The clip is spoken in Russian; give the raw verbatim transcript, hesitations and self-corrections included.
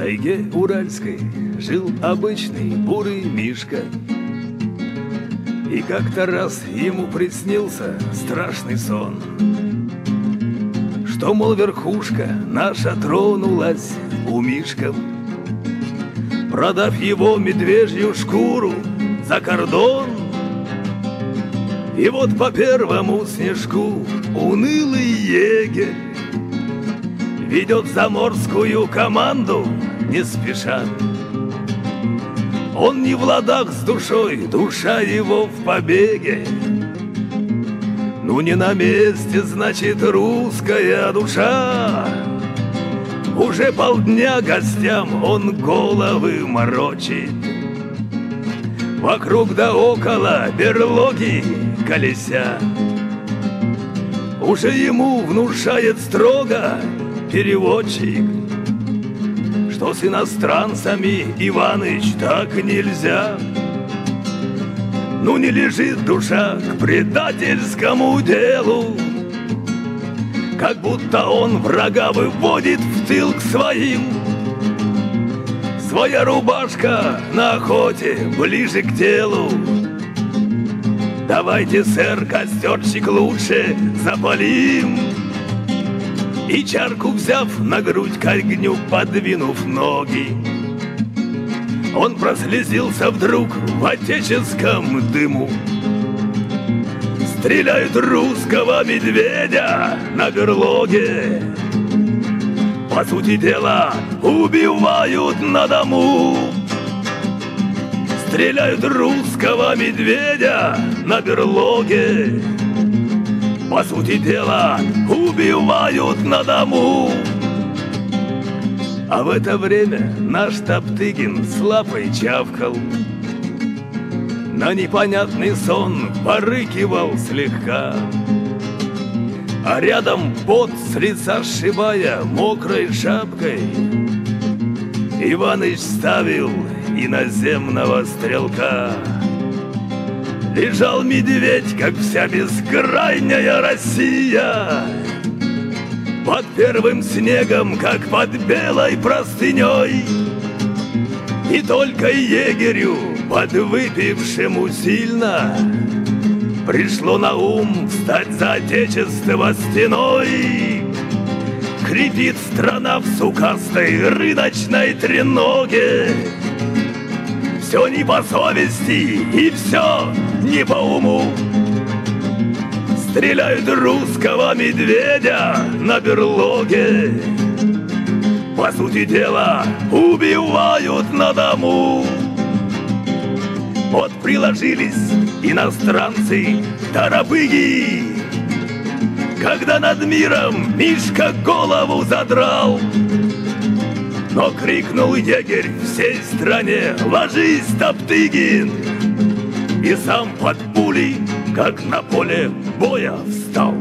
тайге уральской жил обычный бурый Мишка. И как-то раз ему приснился страшный сон, что, мол, верхушка наша тронулась умишком, продав его медвежью шкуру за кордон. И вот по первому снежку унылый егерь ведет заморскую команду не спеша. Он не в ладах с душой, душа его в побеге. Ну не на месте, значит, русская душа. Уже полдня гостям он головы морочит, вокруг да около берлоги колеся. Уже ему внушает строго переводчик, что с иностранцами, Иваныч, так нельзя. Ну не лежит душа к предательскому делу, как будто он врага выводит в тыл к своим. Своя рубашка на охоте ближе к телу. Давайте, сэр, костерчик лучше запалим. И чарку взяв на грудь к огню, подвинув ноги, он прослезился вдруг в отеческом дыму. Стреляют русского медведя на берлоге, по сути дела убивают на дому. Стреляют русского медведя на берлоге, по сути дела убивают на дому. А в это время наш Топтыгин с лапой чавкал, на непонятный сон порыкивал слегка, а рядом пот с лица сшибая мокрой шапкой, Иваныч ставил иноземного стрелка. Лежал медведь, как вся бескрайняя Россия, под первым снегом, как под белой простыней. И только егерю, подвыпившему сильно, пришло на ум встать за отечество стеной. Крепит страна в сукастой рыночной треноге. Все не по совести и все не по уму. Стреляют русского медведя на берлоге, по сути дела убивают на дому. Вот приложились иностранцы торопыги, когда над миром Мишка голову задрал. Но крикнул егерь всей стране: ложись, Топтыгин! И сам под пулей, как на поле боя, встал.